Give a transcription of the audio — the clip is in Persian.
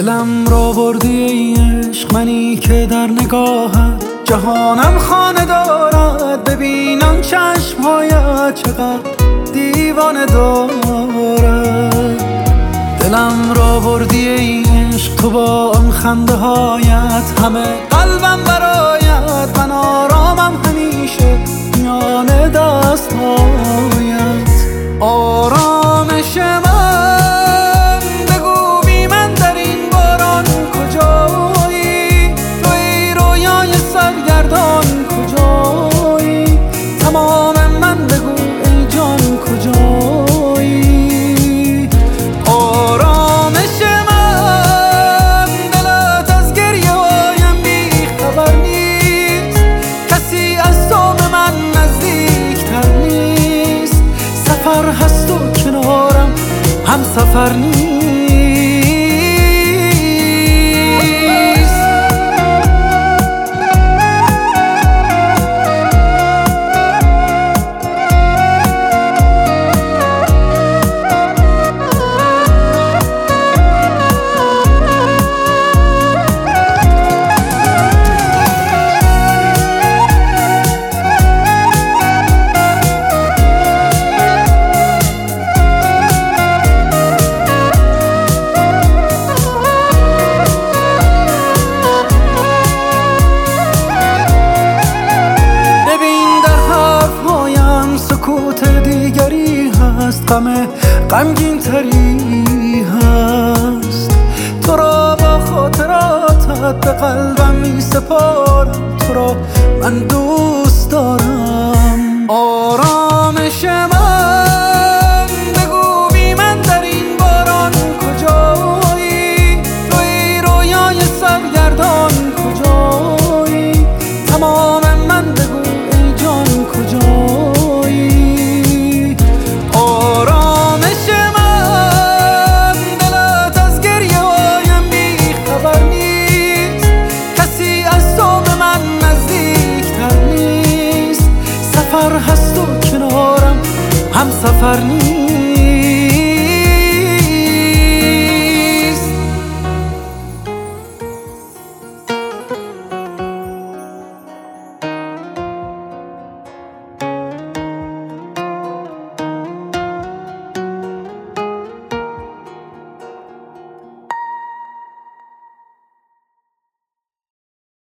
دلم را بردی ای عشق، منی که در نگاهت جهانم خانه دارد. ببینم چشمهایت چقدر دیوانه دارد. دلم را بردی ای عشق، تو با آن خنده هایت همه قلبم برایت. من آرامم همیشه میان دست هایت. آرامش من بگو بی من در این باران کجایی؟ تو ای رویای سرگردان کجایی؟ تمام من بگو ای جان کجایی؟ آرامش من دلت از گریه هایم بی خبر نیست. کسی از تو به من نزدیکتر نیست. سفر هست و کنارم هم سفر نیست. سکوت دیگری هست، غمگین تری هست. تو را با خاطراتت به قلبم می سپارم. تو را من دوست دارم. آرامش من بگو بی من در این باران کجایی؟ تو ای رویای سرگردان کجایی؟ تمام من بگو ای جان کجایی؟ سفر هست و کنارم هم سفر نیست.